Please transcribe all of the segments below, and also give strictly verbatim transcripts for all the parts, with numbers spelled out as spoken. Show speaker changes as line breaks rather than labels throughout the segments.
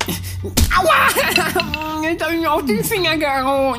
Aua! Jetzt hab ich mir auf den Finger gehauen.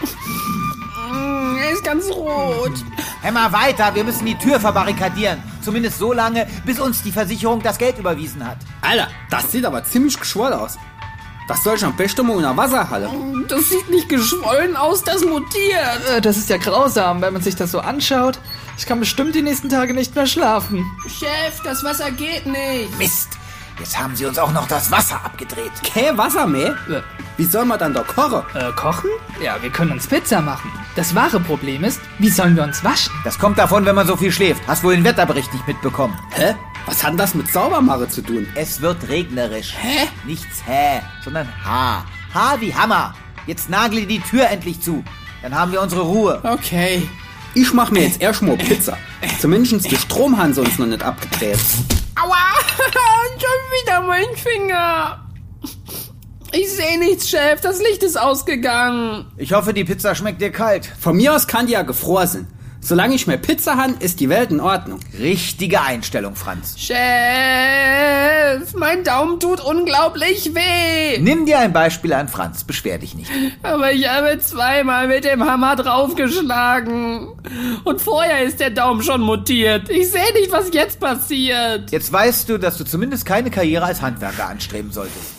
Er ist ganz rot.
Hör mal weiter, wir müssen die Tür verbarrikadieren. Zumindest so lange, bis uns die Versicherung das Geld überwiesen hat.
Alter, das sieht aber ziemlich geschwollen aus. Das soll ich am besten mal in der Wasserhalle.
Das sieht nicht geschwollen aus, das mutiert.
Äh, Das ist ja grausam, wenn man sich das so anschaut. Ich kann bestimmt die nächsten Tage nicht mehr schlafen.
Chef, das Wasser geht nicht.
Mist, jetzt haben sie uns auch noch das Wasser abgedreht.
Kein Wasser mehr?
Äh,
Wie soll man dann da kochen?
äh, kochen? Ja, wir können uns Pizza machen. Das wahre Problem ist, wie sollen wir uns waschen?
Das kommt davon, wenn man so viel schläft. Hast wohl den Wetterbericht nicht mitbekommen.
Hä? Was hat denn das mit Saubermache zu tun?
Es wird regnerisch.
Hä?
Nichts hä, sondern ha. Ha wie Hammer. Jetzt nagle die Tür endlich zu. Dann haben wir unsere Ruhe.
Okay.
Ich mach mir jetzt erst mal Pizza. Zumindest die Stromhahn sonst noch nicht abgedreht.
Aua! Schon wieder mein Finger. Ich sehe nichts, Chef. Das Licht ist ausgegangen.
Ich hoffe, die Pizza schmeckt dir kalt.
Von mir aus kann die ja gefroren sein. Solange ich mehr Pizza habe, ist die Welt in Ordnung.
Richtige Einstellung, Franz.
Chef, mein Daumen tut unglaublich weh.
Nimm dir ein Beispiel an Franz. Beschwer dich nicht.
Aber ich habe zweimal mit dem Hammer draufgeschlagen. Und vorher ist der Daumen schon mutiert. Ich sehe nicht, was jetzt passiert.
Jetzt weißt du, dass du zumindest keine Karriere als Handwerker anstreben solltest.